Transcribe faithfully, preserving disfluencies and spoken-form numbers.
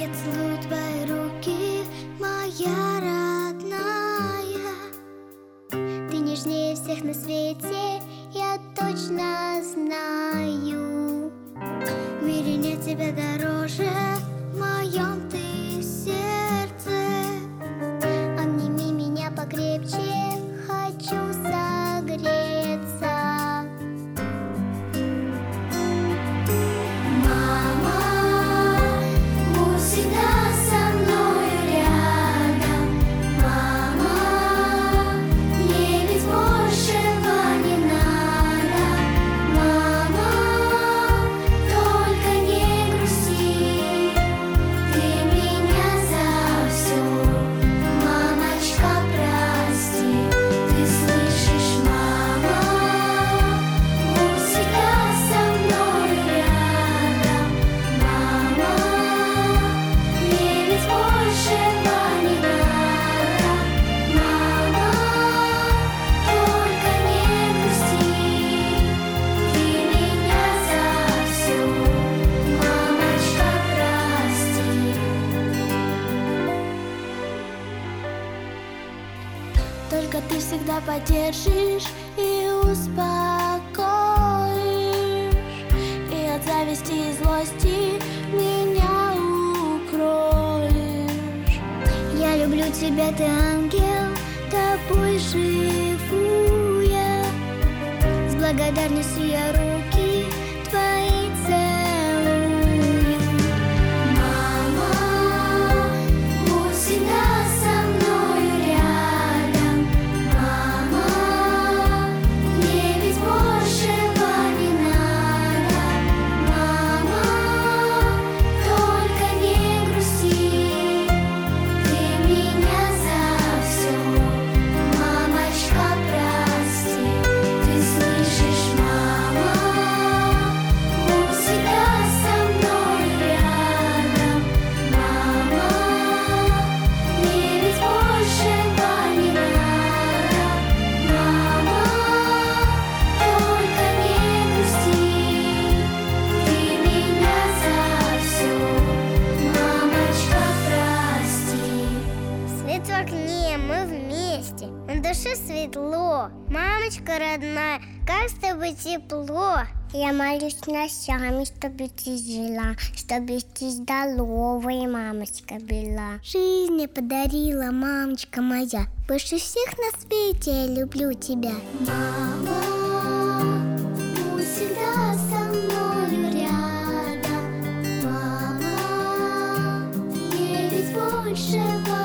Я целую твои руки, моя родная. Ты нежнее всех на свете, я точно знаю. В мире нет тебя дороже, в моем ты сердце. Обними меня покрепче, хочу согреться. Мама, будь всегда со мною рядом. Мама, мне ведь большего не надо. Мама, только не грусти, ты меня за все, мамочка, прости. Ты слышишь, мама, будь всегда со мною рядом. Мама, мне ведь большего не надо. Мама, только не грусти, ты меня за все, мамочка, прости. Только ты всегда поддержишь и успокоишь, и от зависти и злости меня укроешь. Я люблю тебя, ты ангел, тобой живу я. С благодарностью я руки твои целую. Мама, будь всегда со мною рядом. Мама, мне ведь большего не надо. Мама, только не грусти, ты меня за все, мамочка, прости. Ты слышишь, мама, будь всегда со мною рядом. Мама, мне ведь большего не надо. Мама, только не грусти, ты меня за все, мамочка, прости. Свет в окне, мы вместе, на душе светло. Мамочка родная, как с тобой тепло. Я молюсь ночами, чтобы ты жила, чтобы ты здоровая, мамочка, была. Жизнь мне подарила, мамочка моя. Больше всех на свете я люблю тебя. Мама, будь всегда со мною рядом. Мама, мне ведь большего